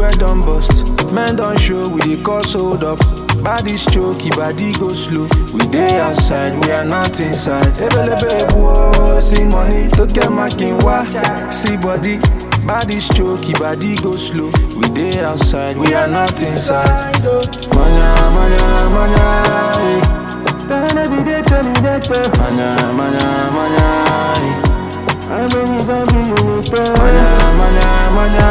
everywhere done bust. Men don't show, we dey cause hold up. Body's choky, body go slow. We dey outside, we are not inside. Ebelebe, whoa, see money, took a marking, wa, see body. Body's choky, body go slow. We dey outside, we are not inside. Manya, manya, manya, manya, manya, manya, manya, manya, manya.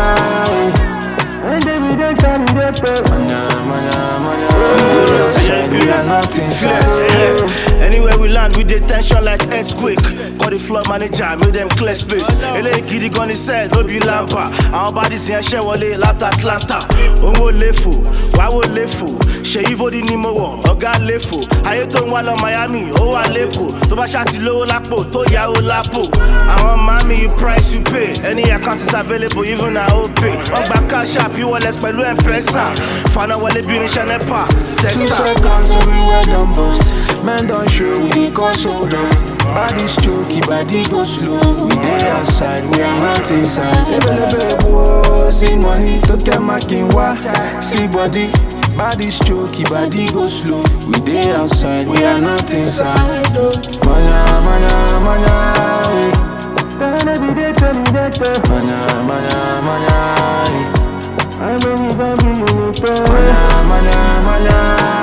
We are not inside. Anywhere we land, we dey tension like earthquake. Call the floor manager, make them clear space. Ele gidi gun said, no be lampa. Our bodies in share wale lata Atlanta. Ongo lefo, wawo lefo. Sheyivo di nimo oga lefo. Ayeto wala Miami, owa leko. Toba shati low lapo, to ya o lapo. Our mommy, you price you pay. Any account is available, even I pay. On back cash up, you wallet pẹ̀lú M-Pesa. Fana wale bi ni Shanepa. 2 seconds everywhere done bust. Men don't show, we dey cause hold up. Body's choky, body go slow. We dey outside, we are not inside. Ebelebe, whoa, see money, took a marking, wa, see body. Body's choky, body go slow. We dey outside, we are not inside. Manya, manya, manya, manya, manya, manya, manya, manya, manya.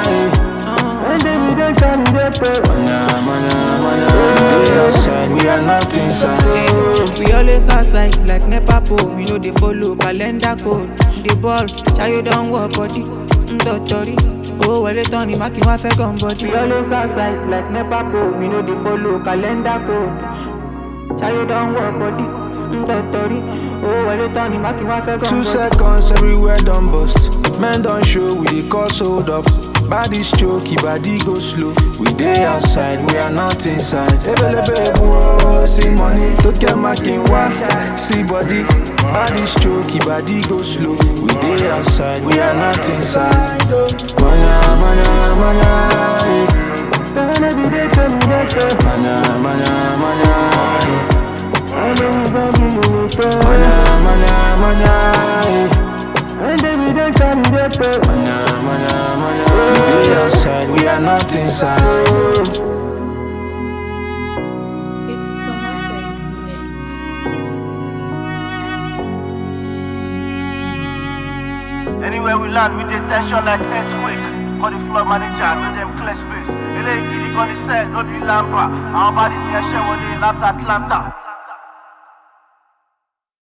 We are not inside. We always outside like Nepa pole. We know they follow calendar code. The ball, chayo don't work body. Dotori, oh well it on the marking wa fe gun body. We always outside like Nepa pole. We know they follow calendar code. Chayo don't work body. Dotori, oh well it on the marking wa fe gun 2 body. seconds everywhere done bust. Men don't show, we dey cause hold up. Body's choky, body go slow. We dey outside, we are not inside. Ebelebe, whoa, see money, took a marking, wa, see body. Body's choky, body go slow. We dey outside, we are not inside. Manya, manya, manya, manya, manya, manya, manya, manya, manya. We dey outside, we are not inside. It's Tomatic Mix. Anywhere we land, we dey tension like earthquake. Call the floor manager, make them clear space. Ele gidi gun said, no be lampa. Our bodies in share wale lata Atlanta.